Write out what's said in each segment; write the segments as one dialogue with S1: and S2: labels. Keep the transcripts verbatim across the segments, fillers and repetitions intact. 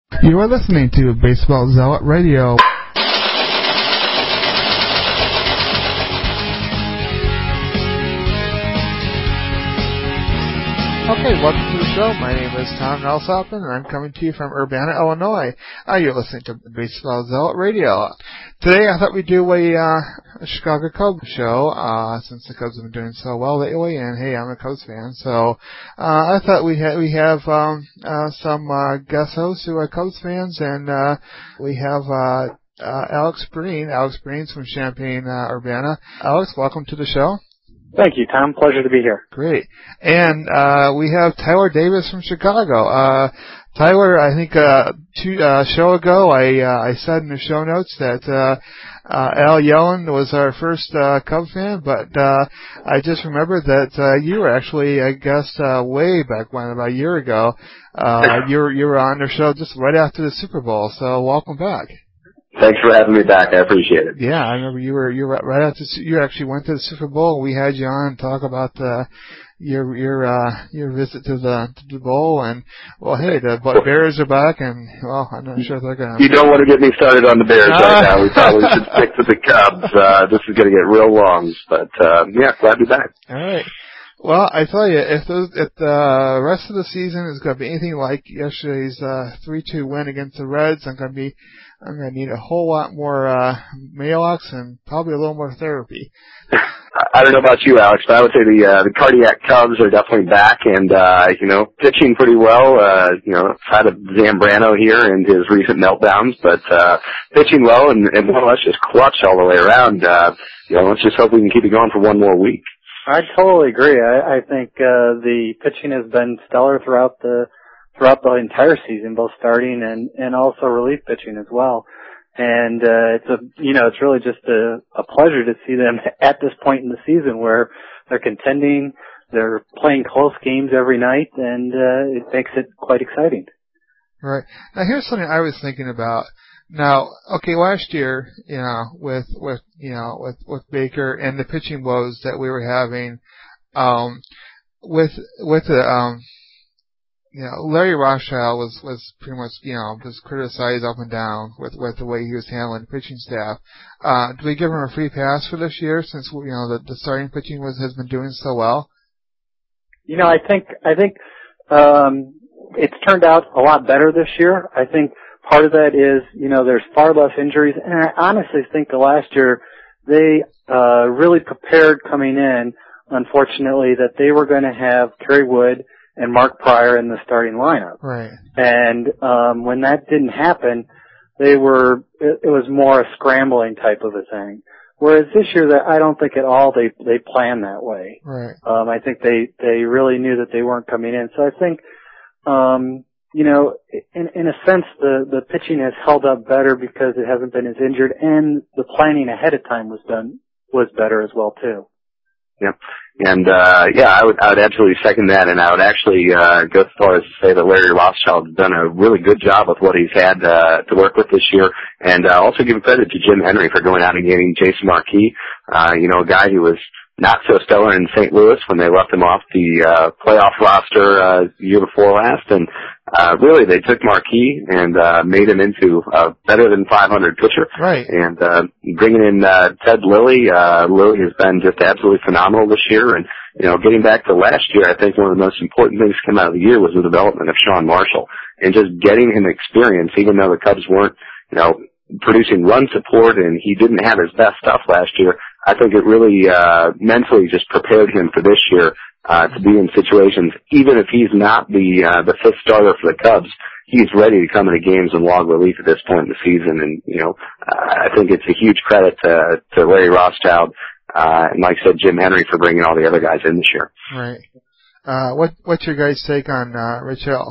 S1: You are listening to Baseball Zealot Radio. Okay, welcome to the show. My name is Tom Nelsoppen, and I'm coming to you from Urbana, Illinois. Uh, you're listening to Baseball Zealot Radio. Today, I thought we'd do a, uh, a Chicago Cubs show, uh, since the Cubs have been doing so well lately, and hey, I'm a Cubs fan, so uh, I thought we ha- we have um, uh, some uh, guest hosts who are Cubs fans, and uh, we have uh, uh, Alex Breen. Alex Breen's from Champaign, uh, Urbana. Alex, welcome to the show.
S2: Thank you, Tom. Pleasure to be here.
S1: Great. And uh we have Tyler Davis from Chicago. Uh Tyler, I think uh two uh show ago I uh, I said in the show notes that uh uh Al Yellen was our first uh Cub fan, but uh I just remembered that uh you were actually a guest uh way back when, about a year ago. Uh you were you were on the show just right after the Super Bowl, so welcome back.
S3: Thanks for having me back. I appreciate it.
S1: Yeah, I remember you were you were right after you actually went to the Super Bowl. We had you on and talk about uh, your your uh, your visit to the to the bowl, and well, hey, the but Bears are back, and well, I'm not sure if they're gonna.
S3: You don't want to get me started on the Bears right now. We probably should stick to the Cubs. Uh, this is going to get real long, but uh, yeah, glad to be back.
S1: All right. Well, I tell you, if those, if the rest of the season is going to be anything like yesterday's uh, three two win against the Reds, I'm going to be, I'm going to need a whole lot more uh, Maalox and probably a little more therapy.
S3: I don't know about you, Alex, but I would say the uh, the cardiac Cubs are definitely back and uh, you know pitching pretty well. Uh, you know, outside of Zambrano here and his recent meltdowns, but uh, pitching well and, and more or less just clutch all the way around. Uh, you know, let's just hope we can keep it going for one more week.
S2: I totally agree. I, I think uh, the pitching has been stellar throughout the throughout the entire season, both starting and, and also relief pitching as well. And uh, it's a you know it's really just a, a pleasure to see them at this point in the season where they're contending, they're playing close games every night, and uh, it makes it quite exciting.
S1: Right. Now here's something I was thinking about. Now, okay, last year, you know, with, with, you know, with, with Baker and the pitching woes that we were having, um, with, with the, um, you know, Larry Rothschild was, was pretty much, you know, was criticized up and down with, with the way he was handling the pitching staff. Uh, do we give him a free pass for this year since, you know, the, the starting pitching was, has been doing so well?
S2: You know, I think, I think, um, it's turned out a lot better this year. I think, part of that is, you know, there's far less injuries, and I honestly think the last year they uh really prepared coming in, unfortunately, that they were going to have Kerry Wood and Mark Pryor in the starting lineup.
S1: Right.
S2: And um when that didn't happen, they were it, it was more a scrambling type of a thing. Whereas this year, that I don't think at all they they planned that way.
S1: Right.
S2: Um I think they they really knew that they weren't coming in. So I think um You know, in, in a sense, the, the pitching has held up better because it hasn't been as injured, and the planning ahead of time was done was better as well too.
S3: Yep. And uh yeah, I would I would absolutely second that, and I would actually uh go as far as to say that Larry Rothschild has done a really good job with what he's had uh to work with this year, and uh, also give credit to Jim Henry for going out and getting Jason Marquis, uh, you know, a guy who was not so stellar in Saint Louis when they left him off the uh playoff roster uh the year before last, and uh really they took Marquis and uh made him into a better than five hundred pitcher.
S1: Right.
S3: And uh bringing in uh Ted Lilly, uh Lilly has been just absolutely phenomenal this year. And you know, getting back to last year, I think one of the most important things to come out of the year was the development of Sean Marshall and just getting him experience, even though the Cubs weren't, you know, producing run support and he didn't have his best stuff last year. I think it really uh mentally just prepared him for this year uh to be in situations, even if he's not the uh the fifth starter for the Cubs, he's ready to come into games and log relief at this point in the season. And, you know, I think it's a huge credit to to Larry Rothschild uh and like I said, Jim Henry for bringing all the other guys in this year.
S1: Right. Uh what what's your guys' take on uh Rich Hill?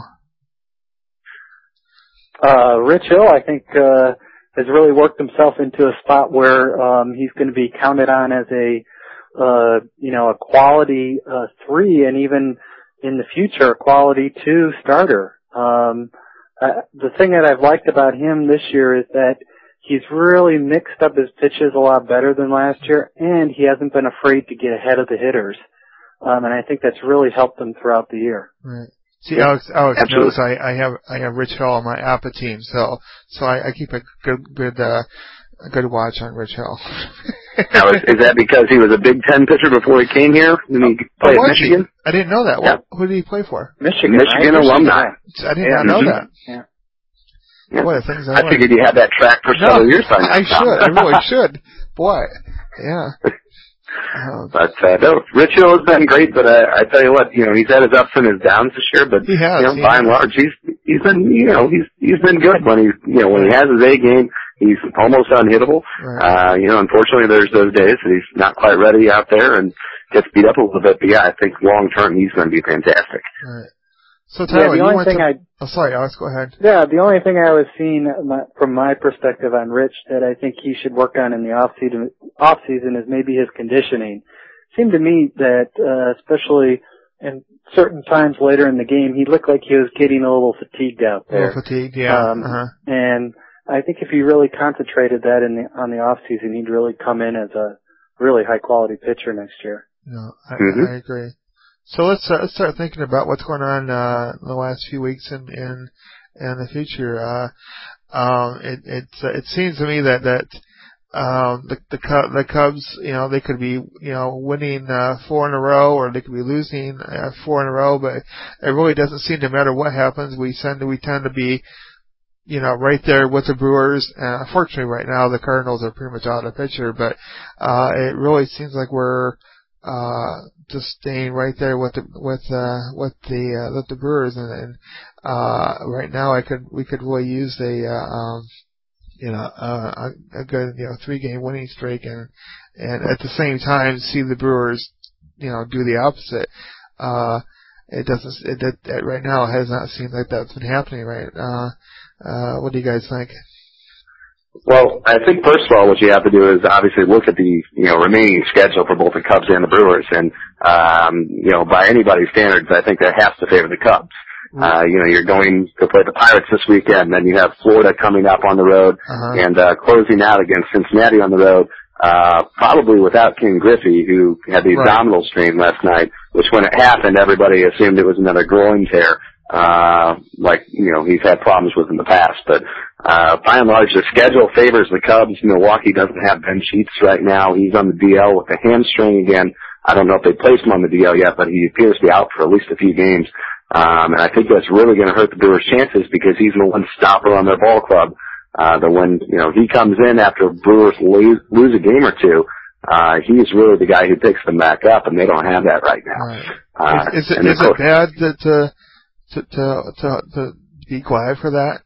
S2: Uh Rich Hill, I think uh has really worked himself into a spot where um he's going to be counted on as a uh you know a quality uh three, and even in the future a quality two starter. Um uh, the thing that I've liked about him this year is that he's really mixed up his pitches a lot better than last year, and he hasn't been afraid to get ahead of the hitters. Um and I think that's really helped him throughout the year.
S1: Right. See, Alex, Alex
S3: Absolutely.
S1: knows I, I have I have Rich Hill on my APA team, so so I, I keep a good good uh, a good watch on Rich Hill.
S3: Now, is, is that because he was a Big Ten pitcher before he came here? Did he play
S1: oh,
S3: at Michigan?
S1: He? I didn't know that.
S3: Yeah.
S1: What, who did he play for?
S2: Michigan.
S3: Michigan
S2: right?
S3: alumni.
S1: I did
S2: yeah,
S1: not know
S3: mm-hmm.
S1: that.
S2: Yeah.
S3: Yeah.
S1: Boy, the things I,
S3: I
S1: learned.
S3: figured you had that track for
S1: No,
S3: several years by now.
S1: I should. I really should. Boy, yeah. Um,
S3: But uh, no, Rich Hill has been great. But uh, I tell you what, you know, he's had his ups and his downs this year. But
S1: he has.
S3: you know,
S1: he
S3: by
S1: has.
S3: and large, he's he's been you know he's he's been good when he you know when he has his A game. He's almost unhittable.
S1: Right.
S3: Uh, you know, unfortunately, there's those days that he's not quite ready out there and gets beat up a little bit. But yeah, I think long term he's going to be fantastic.
S1: Right. So Tyler,
S2: yeah, the
S1: you
S2: only
S1: went
S2: thing
S1: to,
S2: I
S1: oh, sorry, Alex, go ahead.
S2: Yeah, the only thing I was seeing from my perspective on Rich that I think he should work on in the off season, off season is maybe his conditioning. It seemed to me that, uh, especially in certain times later in the game, he looked like he was getting a little fatigued out there.
S1: A little fatigued, yeah.
S2: Um,
S1: uh-huh.
S2: And I think if he really concentrated that in the on the off season, he'd really come in as a really high quality pitcher next year.
S1: No, I,
S3: mm-hmm.
S1: I agree. So let's uh, let's start thinking about what's going on uh, in the last few weeks and in, in, in the future. Uh, um, it it uh, it seems to me that that um, the the the Cubs, you know, they could be you know winning uh, four in a row, or they could be losing uh, four in a row, but it really doesn't seem to matter what happens. We tend to we tend to be you know right there with the Brewers. Uh, unfortunately, right now the Cardinals are pretty much out of the picture, but uh, it really seems like we're uh just staying right there with the with uh with the uh with the Brewers, and, and uh right now I could we could really use a uh, um you know uh, a, a good you know three game winning streak, and and at the same time see the Brewers you know do the opposite. Uh it doesn't it, it, it right now has not seemed like that's been happening, right? Uh uh what do you guys think?
S3: Well, I think first of all, what you have to do is obviously look at the you know remaining schedule for both the Cubs and the Brewers, and um, you know by anybody's standards, I think that has to favor the Cubs. Uh, you know, you're going to play the Pirates this weekend, then you have Florida coming up on the road,
S1: uh-huh.
S3: and uh, closing out against Cincinnati on the road. Uh, probably without King Griffey, who had the
S1: right.
S3: abdominal strain last night, which when it happened, everybody assumed it was another groin tear. Uh, like, you know, he's had problems with in the past, but, uh, by and large, the schedule favors the Cubs. Milwaukee doesn't have Ben Sheets right now. He's on the D L with a hamstring again. I don't know if they placed him on the D L yet, but he appears to be out for at least a few games. Um, and I think that's really going to hurt the Brewers' chances because he's the one stopper on their ball club. Uh, that when, you know, he comes in after Brewers lose, lose a game or two, uh, he's really the guy who picks them back up, and they don't have that right now.
S1: Right.
S3: Uh,
S1: is, is it, is
S3: course,
S1: it bad that, uh, To, to to to be glad for that?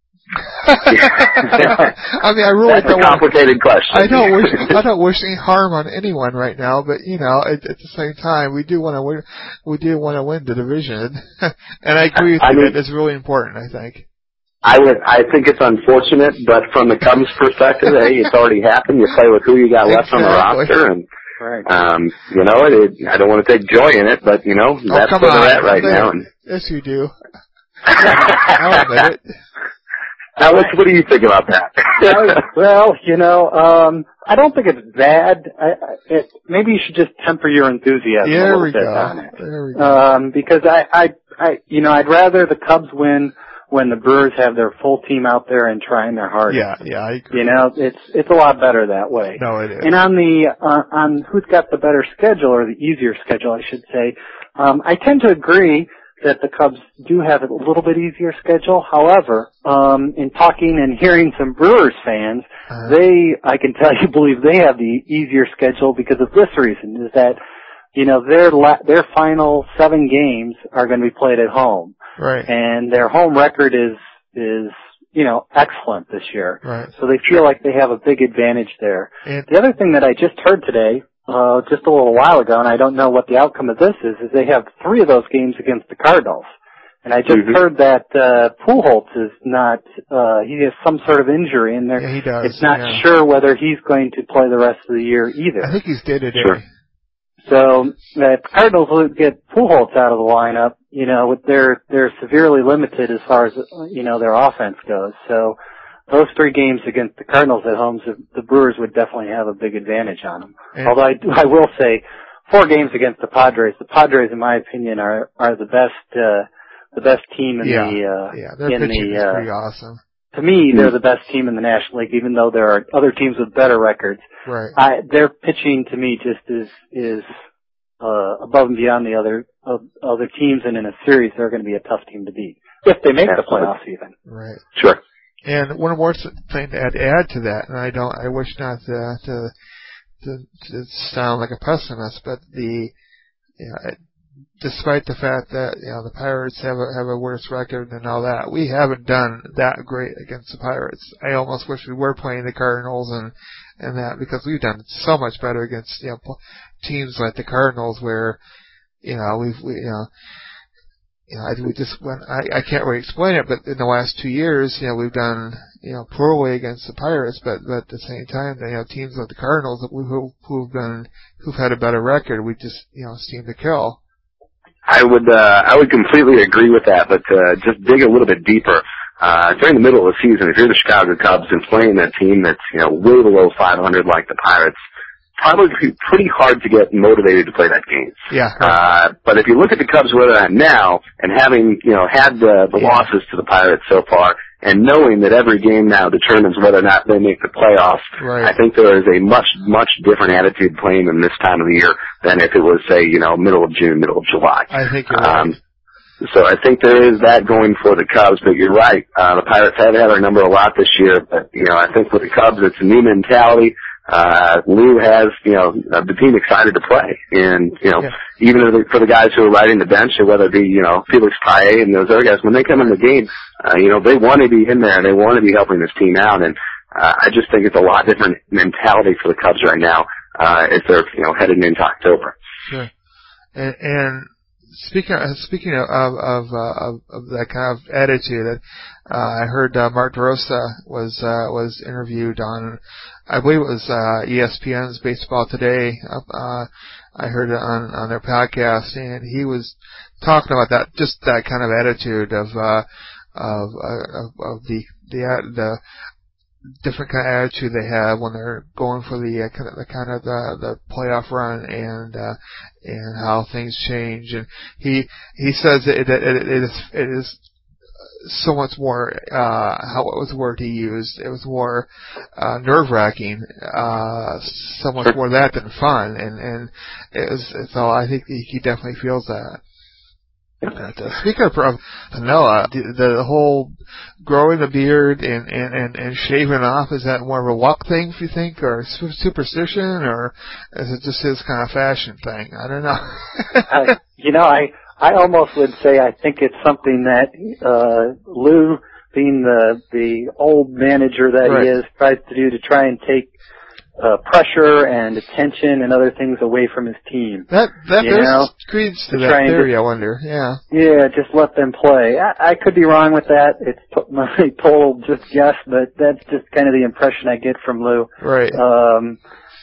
S1: I mean, I really
S3: That's
S1: don't
S3: a complicated
S1: want,
S3: question.
S1: I don't wish I don't wish any harm on anyone right now, but you know, at, at the same time, we do want to win. We do want to win the division, and I agree with
S3: I
S1: you
S3: mean,
S1: that it's really important. I think.
S3: I would. I think it's unfortunate, but from the Cubs' perspective, hey, it's already happened. You play with who you got left
S1: exactly.
S3: on the roster, and.
S2: Right.
S3: Um, you know, it, it, I don't want to take joy in it, but, you know,
S1: Oh,
S3: that's
S1: come
S3: where
S1: on.
S3: they're at right
S1: They,
S3: now. And
S1: yes, you do. I'll admit it.
S3: Alex, what do you think about that?
S2: Well, you know, um, I don't think it's bad. I, I, it, maybe you should just temper your enthusiasm
S1: There
S2: a little
S1: we
S2: bit
S1: go.
S2: on it.
S1: There we go.
S2: Um, because I, I, I, you know, I'd rather the Cubs win when the Brewers have their full team out there and trying their hardest.
S1: Yeah, yeah, I agree.
S2: You know, it's it's a lot better that way.
S1: No, it is.
S2: And on the uh, on who's got the better schedule, or the easier schedule, I should say, um, I tend to agree that the Cubs do have a little bit easier schedule. However, um, in talking and hearing some Brewers fans, uh-huh. they, I can tell you, believe they have the easier schedule because of this reason: is that you know their la- their final seven games are going to be played at home.
S1: Right.
S2: And their home record is, is, you know, excellent this year.
S1: Right.
S2: So they feel like they have a big advantage there.
S1: And
S2: the other thing that I just heard today, uh, just a little while ago, and I don't know what the outcome of this is, is they have three of those games against the Cardinals. And I just mm-hmm. heard that, uh, Pujols is not, uh, he has some sort of injury in there.
S1: Yeah, he does.
S2: It's not
S1: yeah.
S2: sure whether he's going to play the rest of the year either.
S1: I think he's day to day.
S3: Sure.
S2: So the Cardinals would get Pujols out of the lineup. You know, they're they're severely limited as far as you know their offense goes. So those three games against the Cardinals at home, the Brewers would definitely have a big advantage on them. And although I, I will say, four games against the Padres. The Padres, in my opinion, are are the best uh, the best team in
S1: yeah.
S2: the uh,
S1: yeah, their
S2: in
S1: pitching
S2: the
S1: is
S2: uh,
S1: pretty awesome.
S2: To me, they're the best team in the National League, even though there are other teams with better records.
S1: Right.
S2: I, their pitching to me just is is uh, above and beyond the other uh, other teams, and in a series, they're going to be a tough team to beat if they make the playoffs even.
S1: Right.
S3: Sure.
S1: And one more thing to add, add to that, and I don't, I wish not to to, to, to sound like a pessimist, but the you know, despite the fact that you know the Pirates have a have a worse record and all that, we haven't done that great against the Pirates. I almost wish we were playing the Cardinals and and that, because we've done so much better against you know teams like the Cardinals, where you know we've we, you know you know I, we just went. I, I can't really explain it, but in the last two years, you know we've done you know poorly against the Pirates, but, but at the same time, you know teams like the Cardinals who who've been who've had a better record, we just you know seem to kill.
S3: I would uh, I would completely agree with that, but uh, just dig a little bit deeper. Uh, during the middle of the season, if you're the Chicago Cubs and playing a team that's you know way below five hundred like the Pirates, probably pretty hard to get motivated to play that game.
S1: Yeah. Right.
S3: Uh, but if you look at the Cubs where they're at now, and having you know had the, the
S1: yeah.
S3: losses to the Pirates so far, and knowing that every game now determines whether or not they make the playoffs,
S1: right.
S3: I think there is a much, much different attitude playing them this time of the year than if it was, say, you know, middle of June, middle of July.
S1: I think you're
S3: um,
S1: right.
S3: So I think there is that going for the Cubs, but you're right. Uh, the Pirates have had our number a lot this year, but, you know, I think for the Cubs, it's a new mentality. Uh, Lou has, you know, the team excited to play. And, you know, yeah. even for the guys who are riding the bench, or whether it be, you know, Felix Paye and those other guys, when they come in the game, uh, you know, they want to be in there and they want to be helping this team out. And, uh, I just think it's a lot different mentality for the Cubs right now, uh, if they're, you know, heading into October.
S1: Sure. And, and speaking of, speaking of, of, uh, of, of that kind of attitude, uh, I heard, uh, Mark DeRosa was, uh, was interviewed on, I believe it was, uh, E S P N's Baseball Today. Uh, I heard it on, on their podcast, and he was talking about that, just that kind of attitude of, uh, of, uh, of, of the, the, the, different kind of attitude they have when they're going for the uh, kind of the kind of the, the playoff run, and uh, and how things change. And he he says that it, it, it is it is so much more. Uh, how what was the word he used? It was more uh, nerve wracking. Uh, so much more that than fun. And and it was so I think he, he definitely feels that. But, uh, speaking of Noah, the, the whole growing the beard and, and, and, and shaving off, is that more of a luck thing, if you think, or superstition, or is it just his kind of fashion thing? I don't know.
S2: I, you know, I I almost would say I think it's something that uh, Lou, being the the old manager that right. he is, tries to do to try and take Uh, pressure and attention and other things away from his team.
S1: That that
S2: there's
S1: credence to that theory,
S2: to,
S1: I wonder. Yeah.
S2: Yeah, just let them play. I, I could be wrong with that. It's my total just guess, but that's just kind of the impression I get from Lou.
S1: Right.
S2: Um,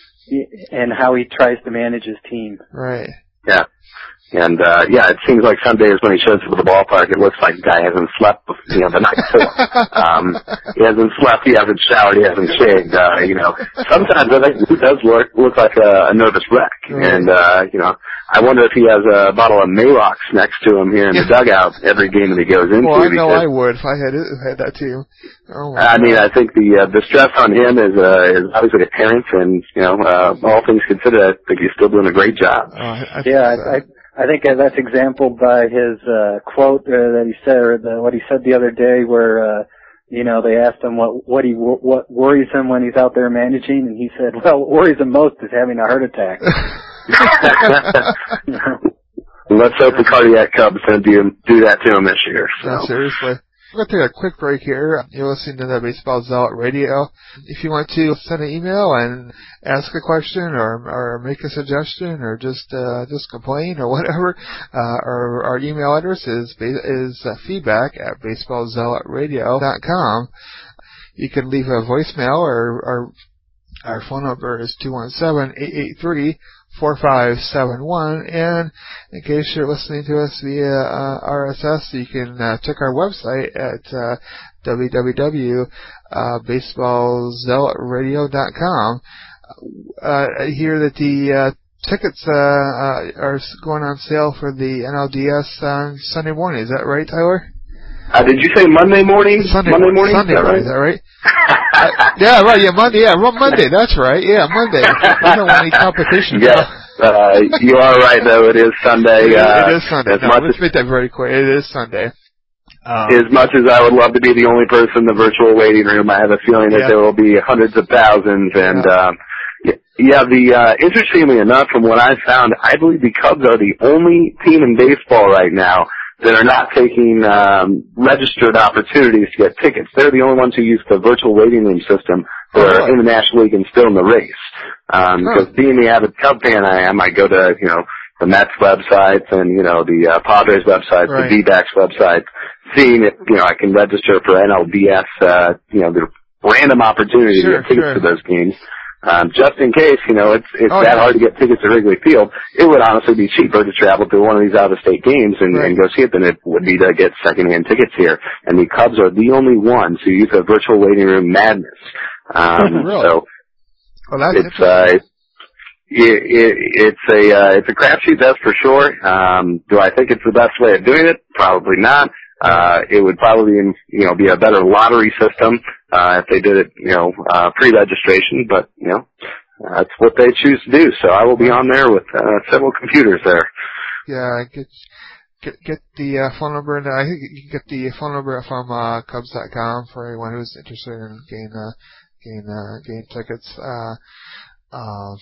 S2: and how he tries to manage his team.
S1: Right.
S3: Yeah. And, uh, yeah, it seems like some days when he shows up at the ballpark, it looks like the guy hasn't slept, you know, the night before. Um, he hasn't slept, he hasn't showered, he hasn't shaved, uh, you know. Sometimes I think he does look, look like a, a nervous wreck. Right. And, uh, you know, I wonder if he has a bottle of Maalox next to him here in the dugout every game that he goes into.
S1: Well, I know I would if I had, it, had that too. Oh
S3: I God. mean, I think the, uh, the stress on him is, uh, is obviously a parent, and, you know, uh, all things considered, I think he's still doing a great job.
S1: Uh, I
S2: yeah,
S1: so.
S2: I, I I think that's exemplified by his uh, quote uh, that he said, or the, what he said the other day, where uh, you know they asked him what what he what worries him when he's out there managing, and he said, "Well, what worries him most is having a heart attack."
S3: Let's hope the cardiac Cubs don't do do that to him this year. So.
S1: No, seriously. We're going to take a quick break here. You're listening to the Baseball Zealot Radio. If you want to send an email and ask a question, or or make a suggestion, or just uh, just complain or whatever, uh, our, our email address is is uh, feedback at baseball zealot radio dot com. You can leave a voicemail, or, or our phone number is two one seven, eight eight three, four five seven one, and in case you're listening to us via uh, R S S, you can uh, check our website at uh, w w w dot baseball zealot radio dot com. Uh, I hear that the uh, tickets uh, uh, are going on sale for the N L D S on Sunday morning. Is that right, Tyler?
S3: Uh, did you say Monday morning?
S1: Sunday
S3: Monday
S1: morning.
S3: morning?
S1: Sunday, right? Is that right? uh, yeah, right. Yeah, Monday. Yeah, Monday. That's right. Yeah, Monday. We don't want any competition.
S3: Yes, uh, you are right. Though it is Sunday.
S1: It,
S3: uh,
S1: it is Sunday.
S3: As
S1: No,
S3: much
S1: let's
S3: as,
S1: make that very clear. It is Sunday. Um,
S3: as much as I would love to be the only person in the virtual waiting room, I have a feeling that
S1: yeah.
S3: there will be hundreds of thousands. And
S1: yeah.
S3: um, yeah, the uh, interestingly enough, from what I found, I believe the Cubs are the only team in baseball right now that are not taking um, registered opportunities to get tickets. They're the only ones who use the virtual waiting room system for
S1: oh, really?
S3: in the National League and still in the race. Um,
S1: huh.
S3: Because being the avid Cub fan I am, I go to, you know, the Mets websites and, you know, the uh, Padres websites,
S1: right.
S3: the D-backs websites, seeing if, you know, I can register for N L D S, uh, you know, the random opportunity
S1: sure,
S3: to get tickets
S1: sure.
S3: to those games. Um, just in case, you know, it's it's
S1: oh,
S3: that
S1: yeah.
S3: hard to get tickets to Wrigley Field. It would honestly be cheaper to travel to one of these out-of-state games and,
S1: right.
S3: and go see it than it would be to get second-hand tickets here. And the Cubs are the only ones who use a virtual waiting room madness. Um,
S1: really?
S3: So
S1: well, that's
S3: it's uh, it, it, it's a uh, it's a crapshoot, that's for sure. Um, do I think it's the best way of doing it? Probably not. Uh, it would probably, you know, be a better lottery system, uh, if they did it, you know, uh, pre-registration, but, you know, that's what they choose to do. So I will be on there with, uh, several computers there.
S1: Yeah, get, get, get the, uh, phone number, and I think you can get the phone number from, uh, Cubs dot com for anyone who's interested in getting, uh, getting, uh, getting tickets, uh, uh,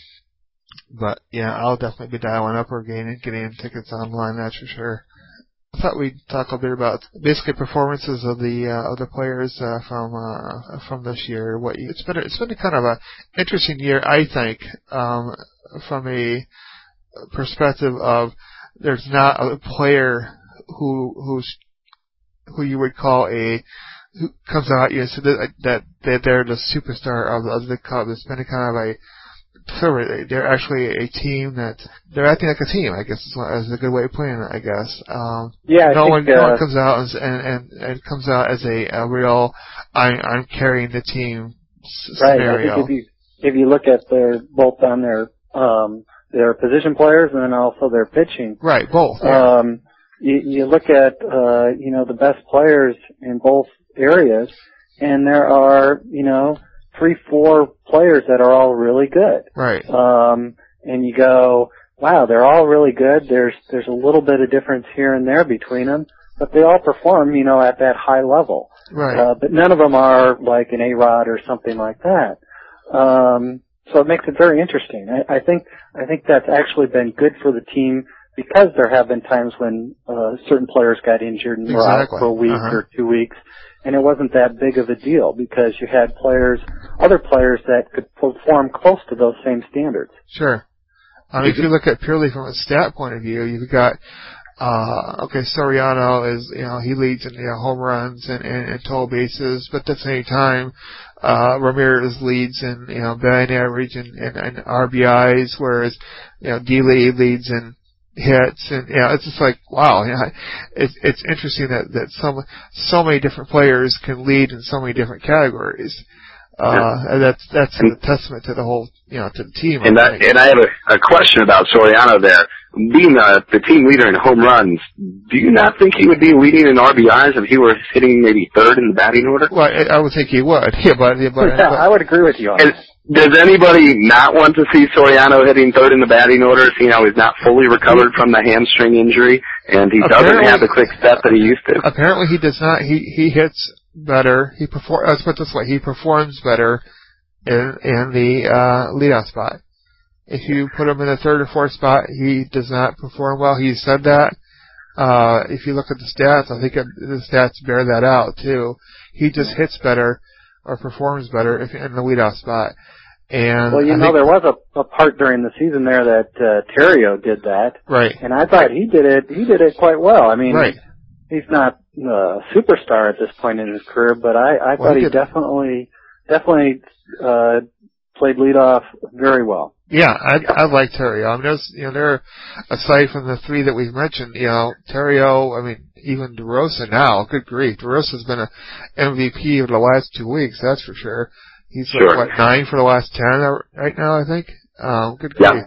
S1: but yeah, I'll definitely be dialing up or getting, getting tickets online, that's for sure. I thought we'd talk a bit about basically performances of the uh, of the players uh, from uh, from this year. What you, it's been a, it's been a kind of a interesting year, I think, um, from a perspective of there's not a player who who's who you would call a who comes out you know so that that, that they're the superstar of, of the Cubs. It's been a kind of a So they're actually a team that they're acting like a team. I guess is, is a good way of putting it. I guess. Um,
S2: yeah. I
S1: no
S2: think,
S1: one, no
S2: uh,
S1: one comes out and and, and comes out as a, a real. I, I'm carrying the team s-
S2: right.
S1: scenario.
S2: I think if you if you look at their both on their um their position players and then also their pitching.
S1: Right. Both. Yeah.
S2: Um, you, you look at uh you know the best players in both areas, and there are you know. three, four players that are all really good.
S1: Right.
S2: Um, and you go, wow, they're all really good. There's, there's a little bit of difference here and there between them, but they all perform, you know, at that high level.
S1: Right.
S2: Uh, but none of them are like an A-Rod or something like that. Um, so it makes it very interesting. I, I think, I think that's actually been good for the team because there have been times when, uh, certain players got injured and were
S1: exactly.
S2: out for a week
S1: uh-huh.
S2: or two weeks. And it wasn't that big of a deal because you had players, other players that could perform close to those same standards.
S1: Sure. I mean, if you look at purely from a stat point of view, you've got, uh, okay, Soriano is, you know, he leads in, you know, home runs and, and, and total bases, but at the same time, uh, Ramirez leads in, you know, batting average and, and, and R B Is, whereas, you know, D-Lee leads in hits, and you know, it's just like wow, you know, it's it's interesting that that so so many different players can lead in so many different categories. Uh, yeah. and that's that's and, a testament to the whole, you know, to the team.
S3: And I, and I have a, a question about Soriano there. Being the, the team leader in home runs, do you not think he would be leading in R B Is if he were hitting maybe third in the batting order?
S1: Well, I, I would think he would. Yeah, but, yeah, but,
S2: yeah,
S1: but
S2: I would agree with you on
S3: and,
S2: that.
S3: Does anybody not want to see Soriano hitting third in the batting order, seeing how he's not fully recovered from the hamstring injury, and he doesn't have the quick step that he used to?
S1: Apparently he does not. He he hits better. He perform. Let's put it this way. He performs better in in the uh, leadoff spot. If you put him in the third or fourth spot, he does not perform well. He said that. Uh, if you look at the stats, I think the stats bear that out too. He just hits better or performs better if in the leadoff spot. And
S2: well, you
S1: I
S2: know, there was a, a part during the season there that uh, Terrio did that,
S1: right?
S2: And I thought he did it. He did it quite well. I mean,
S1: right.
S2: he's not a superstar at this point in his career, but I, I
S1: well,
S2: thought he,
S1: he
S2: definitely, definitely uh, played leadoff very well.
S1: Yeah, I I like Terrio. I mean, there's you know there, aside from the three that we've mentioned, you know, Terrio. I mean, even DeRosa now. Good grief, DeRosa's been a M V P over the last two weeks. That's for sure. He's
S3: sure.
S1: like, what, nine for the last ten right now, I think? Um, good
S3: yeah.
S1: grief.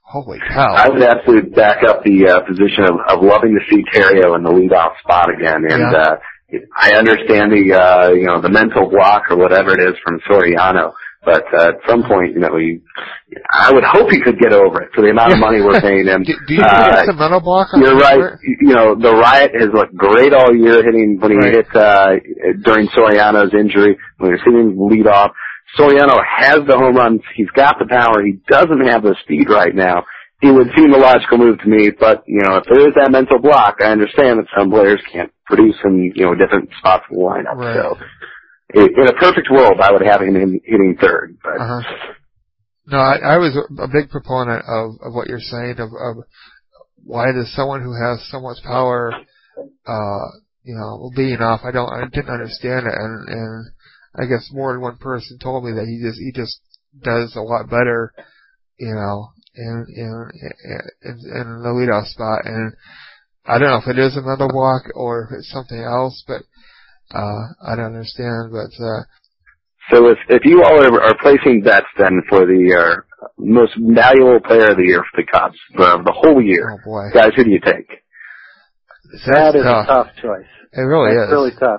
S1: Holy cow.
S3: I would absolutely back up the uh, position of, of loving to see Theriot in the leadoff spot again. And
S1: yeah.
S3: uh, I understand the, uh, you know, the mental block or whatever it is from Soriano. But uh, at some point, you know, he, I would hope he could get over it for the amount of money we're paying him.
S1: do, do you
S3: uh,
S1: think it's a mental block?
S3: You're right. You know, the Riot has looked great all year hitting when he
S1: right.
S3: hit uh, during Soriano's injury, when he was hitting lead off. Soriano has the home runs. He's got the power. He doesn't have the speed right now. It would seem the logical move to me, but, you know, if there is that mental block, I understand that some players can't produce in, you know, different spots of the lineup.
S1: Right.
S3: So, in a perfect world, I would have him hitting third. But.
S1: Uh-huh. No, I, I was a big proponent of, of what you're saying, of, of why does someone who has so much power, uh, you know, being off, I don't, I didn't understand it, and, and I guess more than one person told me that he just, he just does a lot better, you know, in, in, in, in the leadoff spot, and I don't know if it is a mental block or if it's something else, but Uh, I don't understand, but, uh.
S3: So if, if you all are, are placing bets then for the, uh, most valuable player of the year for the Cubs, the, the whole year.
S1: Oh boy.
S3: Guys, who do you take?
S2: That is
S1: tough.
S2: a tough choice.
S1: It really
S2: That's
S1: is.
S2: really tough.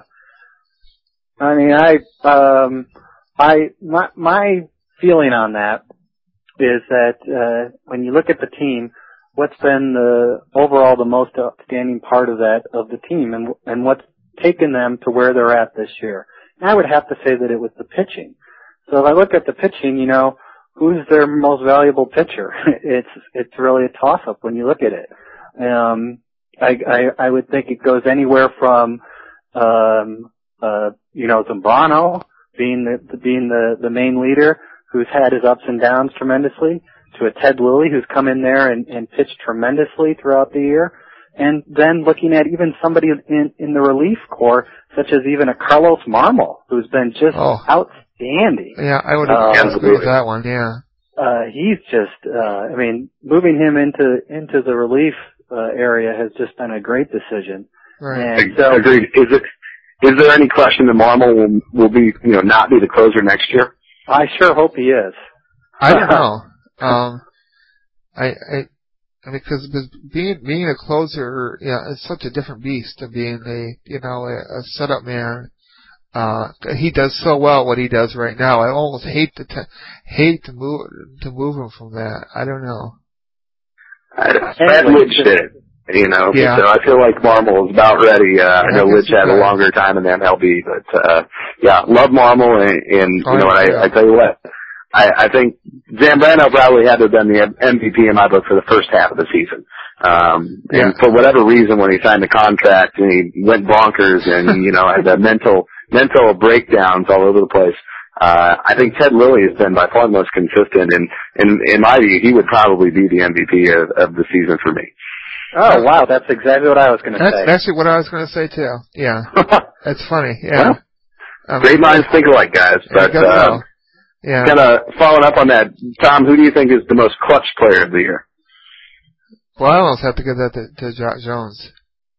S2: I mean, I, um, I, my, my feeling on that is that, uh, when you look at the team, what's been the, overall the most outstanding part of that, of the team, and, and what's taken them to where they're at this year. And I would have to say that it was the pitching. So if I look at the pitching, you know, who's their most valuable pitcher? It's it's really a toss-up when you look at it. Um, I, I I would think it goes anywhere from, um, uh, you know, Zambrano being the being the the main leader, who's had his ups and downs tremendously, to a Ted Lilly who's come in there and, and pitched tremendously throughout the year. And then looking at even somebody in, in the relief corps, such as even a Carlos Marmol, who's been just
S1: oh.
S2: outstanding.
S1: Yeah, I would
S2: um,
S1: agree with that one, yeah.
S2: Uh, he's just, uh, I mean, moving him into, into the relief, uh, area has just been a great decision.
S1: Right.
S2: And so,
S3: Agreed. Is it, is there any question that Marmol will, will be, you know, not be the closer next year?
S2: I sure hope he is.
S1: I don't know. Um, I, I, I mean, because being being a closer, yeah, it's such a different beast to being a, you know, a, a setup man. Uh, he does so well what he does right now. I almost hate to t- hate to move to move him from that. I don't know.
S3: Brad Lidge did it, you know.
S1: Yeah.
S3: So I feel like Marmol is about ready. Uh, I know Lidge had a longer time in the M L B, but uh, yeah, love Marmol, and, and you know what? I, I tell you what. I, I think Zambrano probably had to have been the M V P in my book for the first half of the season. Um, and
S1: yeah.
S3: for whatever reason, when he signed the contract and he went bonkers and, you know, had the mental, mental breakdowns all over the place, uh, I think Ted Lilly has been by far the most consistent, and, and in my view, he would probably be the M V P of, of the season for me.
S2: Oh, wow, that's exactly what I was going to say.
S1: That's actually what I was going to say, too. Yeah. That's funny, yeah.
S3: Well,
S1: um,
S3: great minds think alike, guys, but, uh,
S1: yeah.
S3: Kind of following up on that, Tom, who do you think is the most clutch player of the year?
S1: Well, I almost have to give that to, to Josh Jones.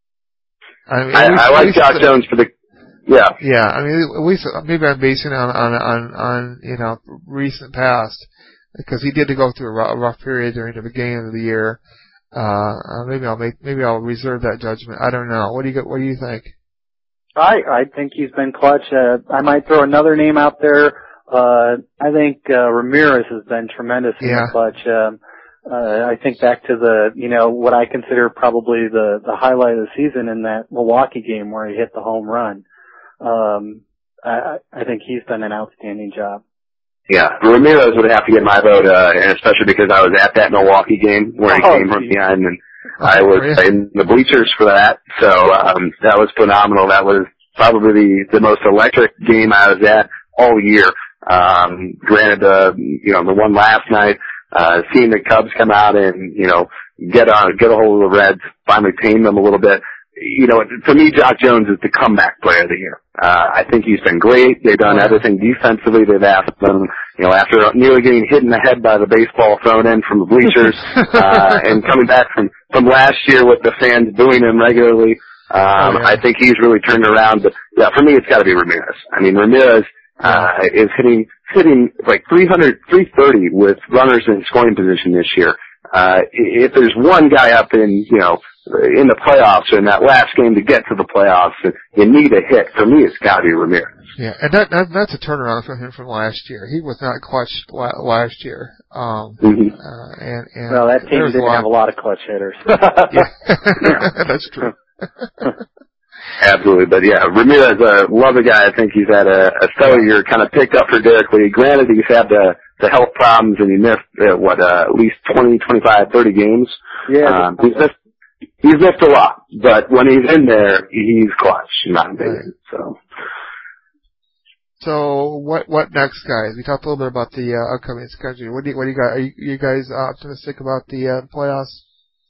S1: I mean,
S3: I,
S1: least,
S3: I like Josh Jones for the, yeah.
S1: Yeah, I mean, at least, maybe I'm basing it on, on, on, on, you know, recent past, because he did go through a rough, a rough period during the beginning of the year. Uh, maybe I'll make, maybe I'll reserve that judgment. I don't know. What do you, what do you think?
S2: I, I think he's been clutch. Uh, I might throw another name out there. Uh, I think, uh, Ramirez has been tremendous in
S1: yeah.
S2: the clutch. Um, uh, I think back to the, you know, what I consider probably the, the highlight of the season in that Milwaukee game where he hit the home run. Um, I, I think he's done an outstanding job.
S3: Yeah, Ramirez would have to get my vote, uh, and especially because I was at that Milwaukee game where he
S2: oh,
S3: came from
S2: geez.
S3: behind, and
S1: oh,
S3: I was
S1: really?
S3: in the bleachers for that. So, um, that was phenomenal. That was probably the, the most electric game I was at all year. Um, granted, uh, you know, the one last night, uh, seeing the Cubs come out and, you know, get on, get a hold of the Reds, finally tame them a little bit. You know, for me, Josh Jones is the comeback player of the year. Uh, I think he's been great. They've done everything defensively. They've asked them, you know, after nearly getting hit in the head by the baseball thrown in from the bleachers, uh, and coming back from, from last year with the fans booing him regularly. Um,
S1: oh, yeah.
S3: I think he's really turned around. But yeah, for me, it's got to be Ramirez. I mean, Ramirez, Uh, is hitting, hitting like three hundred, three thirty with runners in scoring position this year. uh, if there's one guy up in, you know, in the playoffs or in that last game to get to the playoffs, you need a hit. For me, it's got to be Ramirez.
S1: Yeah, and that, that that's a turnaround from him from last year. He was not clutch last year. Um,
S3: mm-hmm.
S1: uh, and, and
S2: well, that team didn't a have a lot of clutch hitters.
S1: yeah, that's true.
S3: Absolutely, but yeah, Ramirez, uh, love the guy. I think he's had a, a stellar year, kind of picked up for Derek Lee. Granted, he's had the, the health problems and he missed, uh, what, uh, at least twenty, twenty-five, thirty games.
S2: Yeah.
S3: Um, he's missed, he's missed a lot, but when he's in there, he's clutch, in my opinion, so.
S1: So what what next, guys? We talked a little bit about the uh, upcoming schedule. What do you, what do you got? Are you, you guys optimistic about the uh, playoffs?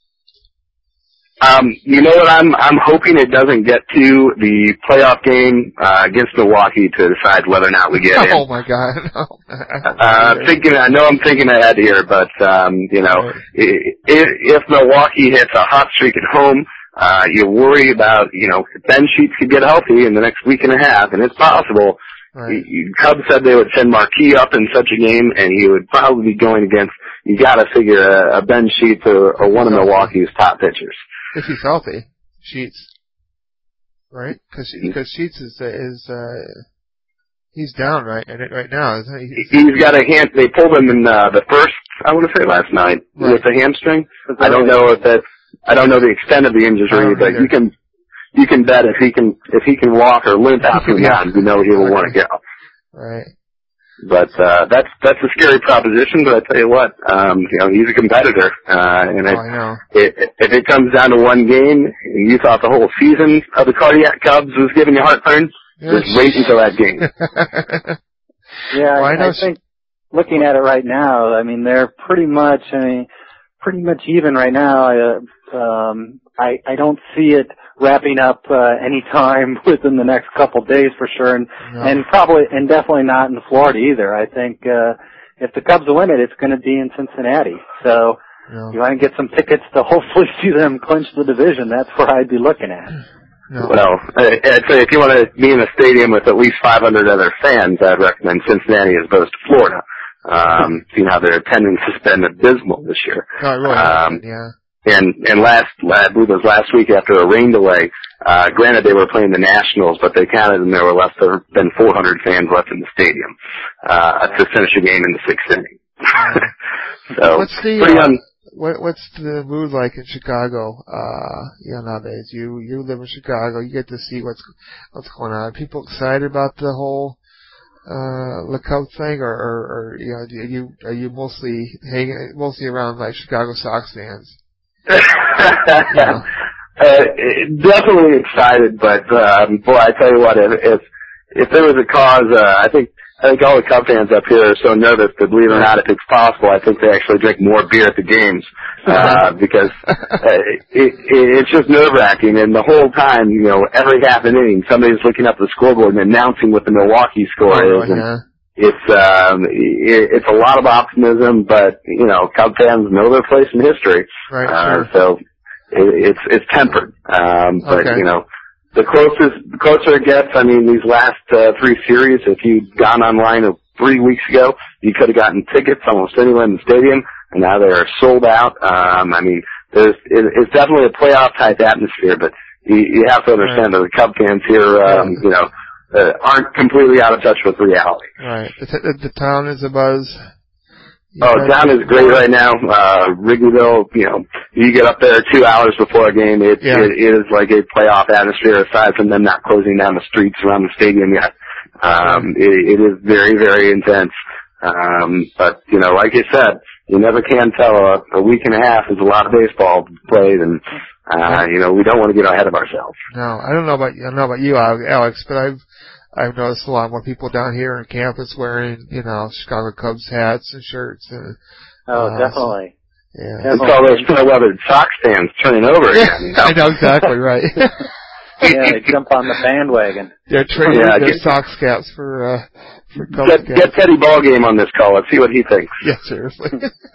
S3: Um, you know what? I'm I'm hoping it doesn't get to the playoff game uh, against Milwaukee to decide whether or not we get in.
S1: Oh my God! No.
S3: uh, thinking, I know I'm thinking ahead here, but um, you know,
S1: right.
S3: if, if Milwaukee hits a hot streak at home, uh, you worry about, you know, Ben Sheets could get healthy in the next week and a half, and it's possible.
S1: Right.
S3: Cubs said they would send Marquis up in such a game, and he would probably be going against. You got to figure a, a Ben Sheets or, or one of Milwaukee's top pitchers.
S1: If he's healthy, Sheets, right? Because because Sheets is is uh, he's down right right now, isn't he? He's,
S3: he's got a hand. They pulled him in uh, the first, I want to say last night, right. with a hamstring. I don't know if that's. I don't know the extent of the injury, but either. you can. You can bet if he can if he can walk or limp out from the mound, you know he will want to go.
S1: Right.
S3: But uh, that's that's a scary proposition. But I tell you what, um, you know he's a competitor, uh, and
S1: oh,
S3: it,
S1: I know.
S3: It, if it comes down to one game, and you thought the whole season of the Cardiac Cubs was giving you heartburn, just wait until that game.
S2: yeah,
S1: well, I,
S2: I, I think looking at it right now, I mean they're pretty much, I mean, pretty much even right now. I, um, I I don't see it wrapping up uh, any time within the next couple of days for sure, and no. and probably and definitely not in Florida either. I think uh, if the Cubs win it, it's going to be in Cincinnati. So no. you want to get some tickets to hopefully see them clinch the division. That's where I'd be looking at.
S3: No. Well, I'd say if you want to be in a stadium with at least five hundred other fans, I'd recommend Cincinnati as opposed to Florida. Um, seeing how their attendance has been abysmal this year.
S1: Oh, really?
S3: Um,
S1: yeah.
S3: And and last, I believe it was last week after a rain delay. Uh, granted, they were playing the Nationals, but they counted and there were less than four hundred fans left in the stadium uh, to finish a game in the sixth inning. so
S1: what's the
S3: pretty
S1: uh,
S3: un-
S1: what, what's the mood like in Chicago? Uh, you know, nowadays you you live in Chicago, you get to see what's what's going on. Are people excited about the whole uh the Cubs thing, or, or, or you know, are you are you mostly hanging mostly around like Chicago Sox fans?
S3: yeah. uh, definitely excited, but um, boy, I tell you what, if if, if there was a cause, uh, I think I think all the Cub fans up here are so nervous that, believe it or not, if it's possible, I think they actually drink more beer at the games uh, because uh, it, it, it's just nerve wracking, and the whole time, you know, every half an inning, somebody's looking up the scoreboard and announcing what the Milwaukee score
S1: oh,
S3: is. And,
S1: yeah.
S3: It's um, it, it's a lot of optimism, but you know, Cub fans know their place in history,
S1: right,
S3: uh,
S1: sure.
S3: so it, it's it's tempered. Um, but
S1: okay.
S3: you know, the closest, the closer it gets. I mean, these last uh, three series, if you'd gone online three weeks ago, you could have gotten tickets almost anywhere in the stadium, and now they are sold out. Um, I mean, there's it, it's definitely a playoff type atmosphere, but you, you have to understand right. that the Cub fans here, um, yeah. you know. Uh, aren't completely out of touch with reality.
S1: Right. The, t- the town is a buzz. You
S3: oh, town is great right now. Uh, Wrigleyville, you know, you get up there two hours before a game. It,
S1: yeah.
S3: it, it is like a playoff atmosphere aside from them not closing down the streets around the stadium yet. Um, it, it is very, very intense. Um, but, you know, like I said, you never can tell. A, a week and a half is a lot of baseball played, and Uh, you know, we don't want to get ahead of ourselves.
S1: No, I don't know about I don't know about you, Alex, but I've I've noticed a lot more people down here on campus wearing, you know, Chicago Cubs hats and shirts. And,
S2: oh,
S1: uh,
S2: definitely.
S1: So, yeah.
S3: It's all those fair-weathered Sox fans turning over again. You know?
S1: I know exactly right.
S2: yeah, they jump on the bandwagon.
S1: Yeah, trading
S3: yeah,
S1: their
S3: get,
S1: Sox caps for uh, for Cubs
S3: get,
S1: caps.
S3: Get Teddy Ballgame on this call. Let's see what he thinks.
S1: Yeah, seriously.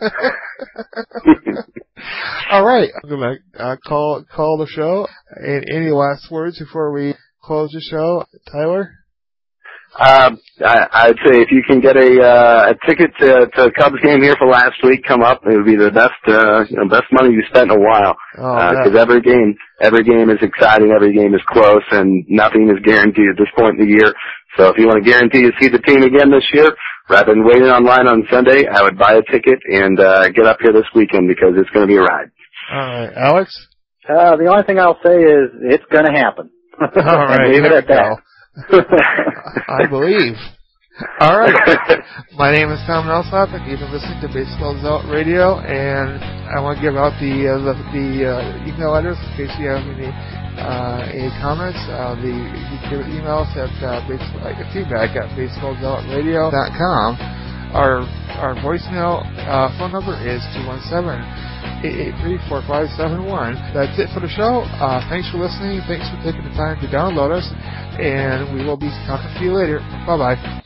S1: All right, I'm gonna uh, call call the show. And any last words before we close the show, Tyler?
S3: Uh, I, I'd say if you can get a, uh, a ticket to, to a Cubs game here for last week, come up. It would be the best, uh, you know, best money you spent in a while. Because
S1: oh,
S3: uh, every game, every game is exciting, every game is close, and nothing is guaranteed at this point in the year. So if you want to guarantee to see the team again this year, rather than waiting online on Sunday, I would buy a ticket and uh, get up here this weekend because it's going to be a ride.
S1: All right, Alex?
S2: Uh, the only thing I'll say is it's going to happen.
S1: All right,
S2: leave it at that.
S1: I believe. All right. My name is Tom Nelsop, and you've been listening to Baseball Zealot Radio, and I want to give out the uh, the, the uh, email address in case you have any uh, any comments. Uh, the you can email us at uh, baseball, like, feedback at baseball zealot radio dot com. Our our voicemail uh, phone number is two one seven, eight eight three, four five seven one. That's it for the show. Uh, thanks for listening. Thanks for taking the time to download us. And we will be talking to you later. Bye-bye.